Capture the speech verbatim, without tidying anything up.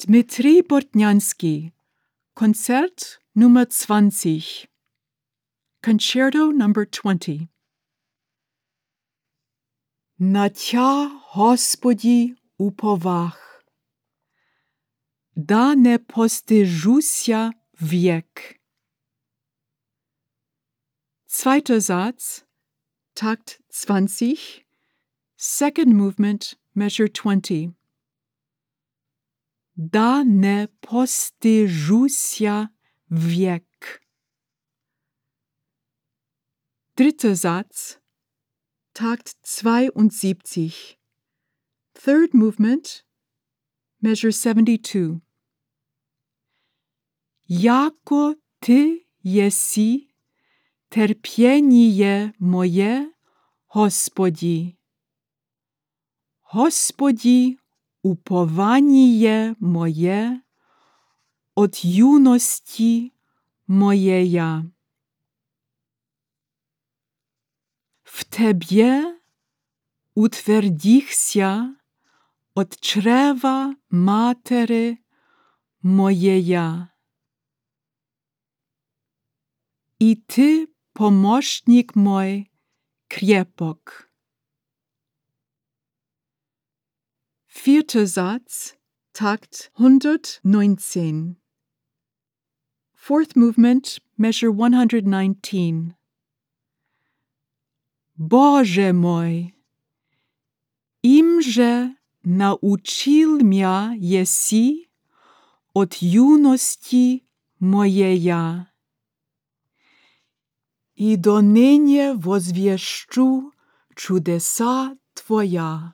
Dmitri Bortnyansky, Konzert Nummer zwanzig, Concerto number twenty. На Тя, Господі, уповах, да не постижуся век. Zweiter Satz, Takt zwanzig, second movement, measure twenty. Да не постижуся век. Dritter Satz, Takt zweiundsiebzig, third movement, measure seventy-two. Яко Ти єсі терпєніє моє, Господі. Господі, упованіє моє, от юності моєя. В Тебе утвердихся от чрева матери моєя. И Ты, помощник мой, крепок. Vierter Satz, Takt hundertneunzehn. Fourth movement, measure one hundred nineteen. Боже мой, им же научил мя еси от юности моея. И доныне возвещу чудеса Твоя.